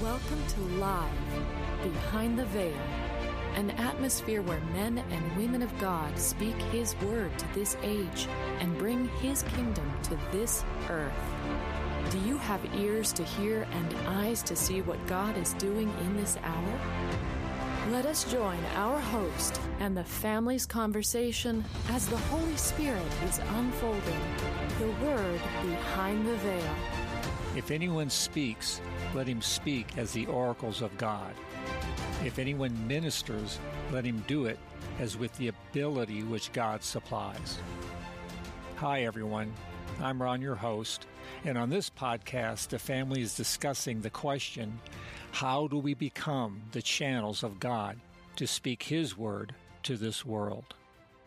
Welcome to Live, Behind the Veil, an atmosphere where men and women of God speak His word to this age and bring His kingdom to this earth. Do you have ears to hear and eyes to see what God is doing in this hour? Let us join our host and the family's conversation as the Holy Spirit is unfolding the Word behind the veil. If anyone speaks, let him speak as the oracles of God. If anyone ministers, let him do it as with the ability which God supplies. Hi, everyone. I'm Ron, your host, and on this podcast, the family is discussing the question, how do we become the channels of God to speak His word to this world?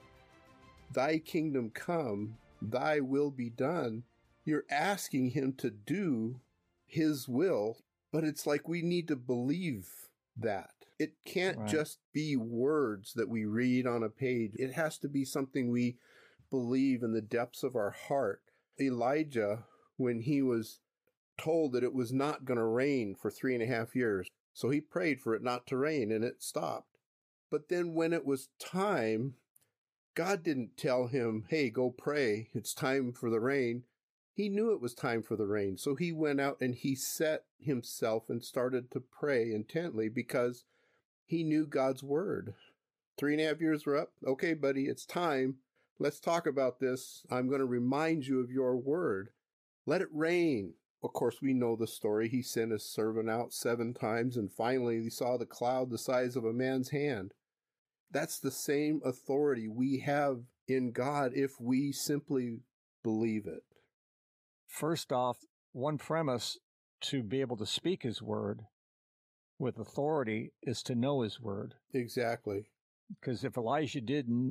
Thy kingdom come, thy will be done. You're asking Him to do His will, but it's like we need to believe that. It can't just be words that we read on a page. It has to be something we believe in the depths of our heart. Elijah, when he was told that it was not going to rain for 3.5 years, so he prayed for it not to rain, and it stopped. But then when it was time, God didn't tell him, hey, go pray, it's time for the rain. He knew it was time for the rain, so he went out and he set himself and started to pray intently because he knew God's word. 3.5 years were up. Okay, buddy, it's time. Let's talk about this. I'm going to remind you of your word. Let it rain. Of course, we know the story. He sent his servant out 7 times, and finally he saw the cloud the size of a man's hand. That's the same authority we have in God if we simply believe it. First off, one premise to be able to speak His word with authority is to know His word. Exactly. Because if Elijah didn't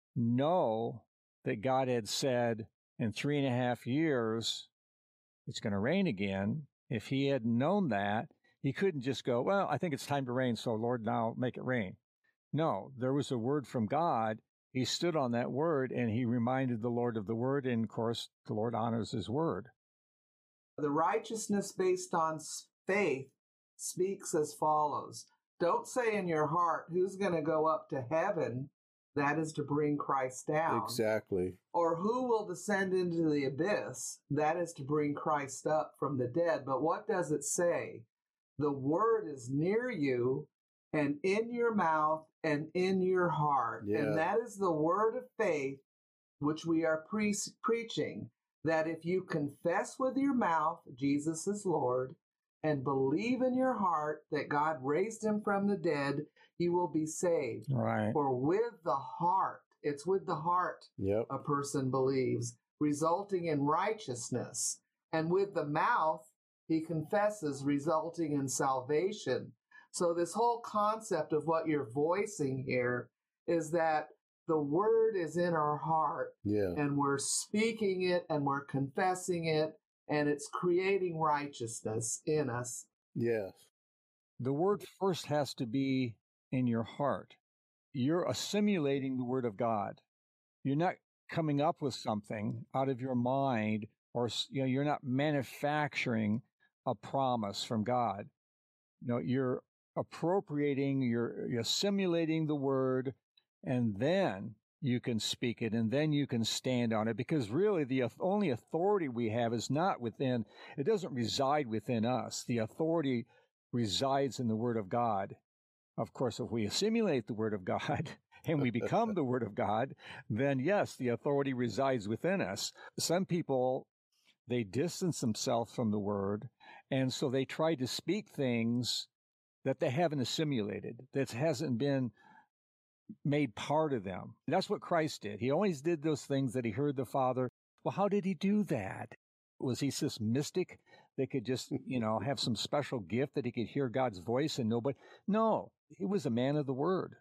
know that God had said in 3.5 years it's going to rain again, if he had known that, he couldn't just go, well, I think it's time to rain, so Lord, now make it rain. No, there was a word from God. He stood on that word, and he reminded the Lord of the word, and, of course, the Lord honors His word. The righteousness based on faith speaks as follows. Don't say in your heart, who's going to go up to heaven? That is to bring Christ down. Exactly. Or who will descend into the abyss? That is to bring Christ up from the dead. But what does it say? The word is near you and in your mouth and in your heart. Yeah. And that is the word of faith which we are preaching, that if you confess with your mouth Jesus is Lord and believe in your heart that God raised Him from the dead, you will be saved. Right. For with the heart, it's with the heart a person believes, resulting in righteousness. And with the mouth, he confesses, resulting in salvation. So this whole concept of what you're voicing here is that the word is in our heart, and we're speaking it, and we're confessing it, and it's creating righteousness in us. Yes. The word first has to be in your heart. You're assimilating the word of God. You're not coming up with something out of your mind, or you're not manufacturing a promise from God. No, you're appropriating, you're assimilating the word, and then you can speak it, and then you can stand on it, because really the only authority we have is not within, it doesn't reside within us. The authority resides in the Word of God. Of course, if we assimilate the Word of God and we become the Word of God, then yes, the authority resides within us. Some people, they distance themselves from the Word, and so they try to speak things that they haven't assimilated, that hasn't been made part of them. That's what Christ did. He always did those things that He heard the Father. Well, how did He do that? Was He this mystic that could just, have some special gift that He could hear God's voice and nobody? No, He was a man of the Word.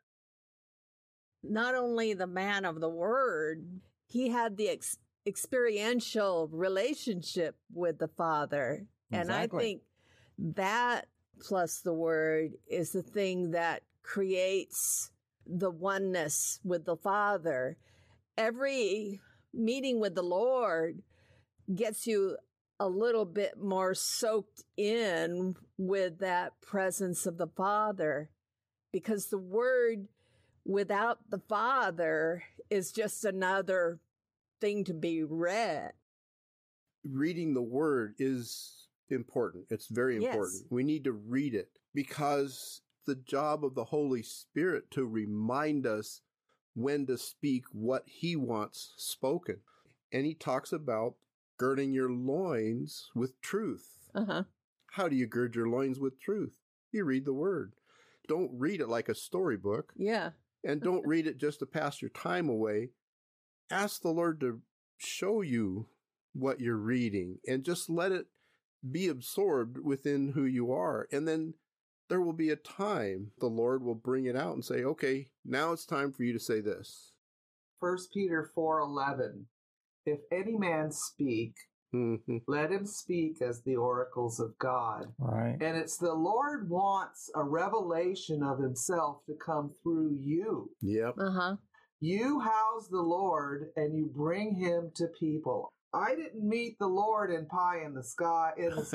Not only the man of the Word, He had the experiential relationship with the Father. Exactly. And I think that plus the Word is the thing that creates the oneness with the Father. Every meeting with the Lord gets you a little bit more soaked in with that presence of the Father, because the Word without the Father is just another thing to be read. Reading the Word is important. It's very important. Yes. We need to read it because the job of the Holy Spirit to remind us when to speak what He wants spoken. And He talks about girding your loins with truth. Uh-huh. How do you gird your loins with truth? You read the Word. Don't read it like a storybook. Yeah. And don't read it just to pass your time away. Ask the Lord to show you what you're reading and just let it be absorbed within who you are. And then there will be a time the Lord will bring it out and say, okay, now it's time for you to say this. 1 Peter 4:11. If any man speak, let him speak as the oracles of God. Right. And it's the Lord wants a revelation of Himself to come through you. Yep. Uh-huh. You house the Lord and you bring Him to people. I didn't meet the Lord in pie in the sky.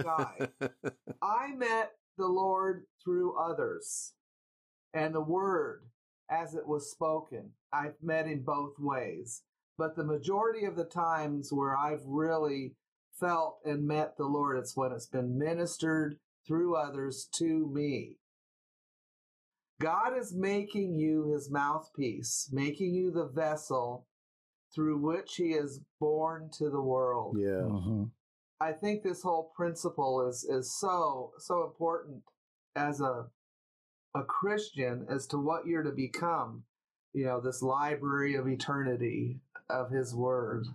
I met the Lord through others and the Word as it was spoken. I've met Him both ways. But the majority of the times where I've really felt and met the Lord, it's when it's been ministered through others to me. God is making you His mouthpiece, making you the vessel through which He is born to the world. Yeah. Uh-huh. I think this whole principle is so important as a Christian as to what you're to become. You know, this library of eternity of His Word.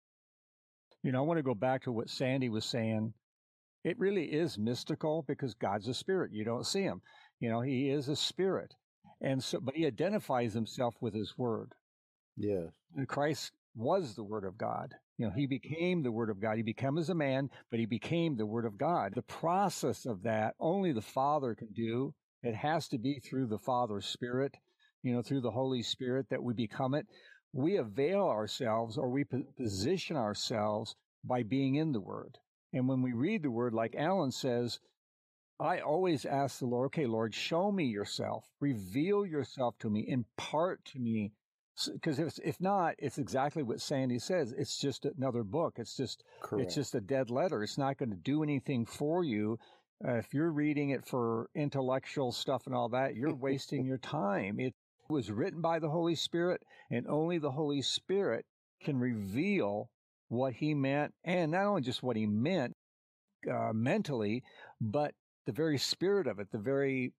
You know, I want to go back to what Sandy was saying. It really is mystical because God's a spirit. You don't see Him. You know, He is a spirit. And so, but He identifies Himself with His Word. Yes. And Christ was the Word of God. You know, He became the Word of God. He became as a man, but He became the Word of God. The process of that, only the Father can do. It has to be through the Father's Spirit, you know, through the Holy Spirit that we become it. We avail ourselves or we position ourselves by being in the Word. And when we read the Word, like Alan says, I always ask the Lord, okay, Lord, show me yourself, reveal yourself to me, impart to me. Because if not, it's exactly what Sandy says. It's just another book. It's just a dead letter. It's not going to do anything for you. If you're reading it for intellectual stuff and all that, you're wasting your time. It was written by the Holy Spirit, and only the Holy Spirit can reveal what He meant, and not only just what He meant mentally, but the very spirit of it, the very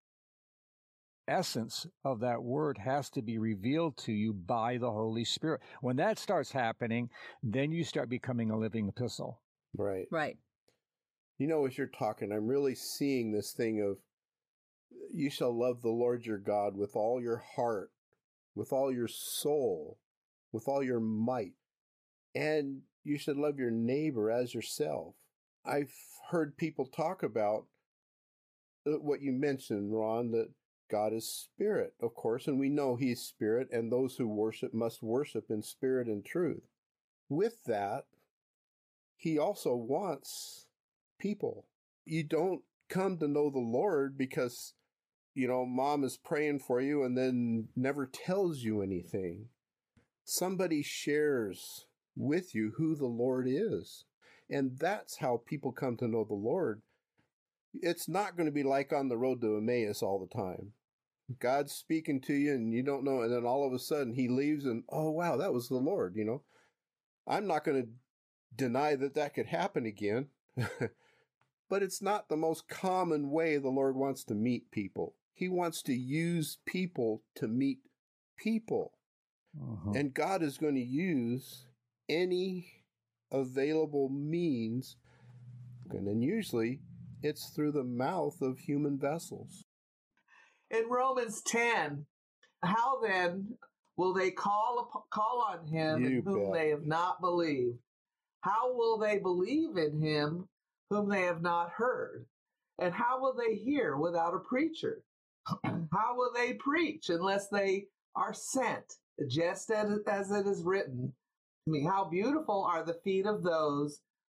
essence of that word has to be revealed to you by the Holy Spirit. When that starts happening, then you start becoming a living epistle. Right. Right. You know, as you're talking, I'm really seeing this thing of you shall love the Lord your God with all your heart, with all your soul, with all your might, and you should love your neighbor as yourself. I've heard people talk about what you mentioned, Ron, that God is spirit, of course, and we know He's spirit, and those who worship must worship in spirit and truth. With that, He also wants people. You don't come to know the Lord because, you know, mom is praying for you and then never tells you anything. Somebody shares with you who the Lord is. And that's how people come to know the Lord. It's not going to be like on the road to Emmaus all the time. God's speaking to you and you don't know, and then all of a sudden He leaves and, oh, wow, that was the Lord, you know. I'm not going to deny that that could happen again. But it's not the most common way the Lord wants to meet people. He wants to use people to meet people. Uh-huh. And God is going to use any available means, and then usually it's through the mouth of human vessels. In Romans 10, how then will they call on Him in whom they have not believed? How will they believe in Him whom they have not heard? And how will they hear without a preacher? How will they preach unless they are sent? Just as it is written, I mean, how beautiful are the feet of those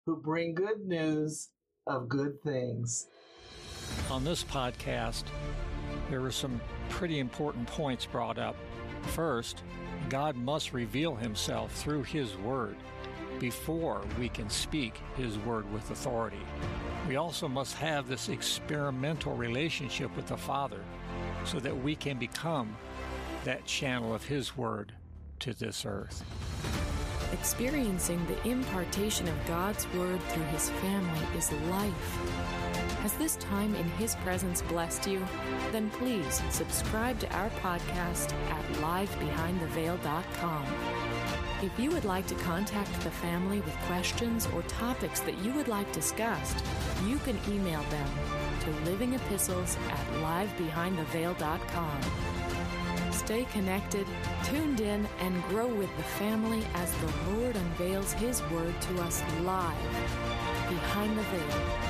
who bring good news of good things. On this podcast, there were some pretty important points brought up. First, God must reveal himself through his word before we can speak his word with authority. We also must have this experimental relationship with the Father so that we can become that channel of his word to this earth. Experiencing the impartation of God's word through his family is life. Has this time in his presence blessed you? Then please subscribe to our podcast at livebehindtheveil.com. If you would like to contact the family with questions or topics that you would like discussed, you can email them to livingepistles@livebehindtheveil.com. Stay connected, tuned in, and grow with the family as the Lord unveils his word to us live behind the veil.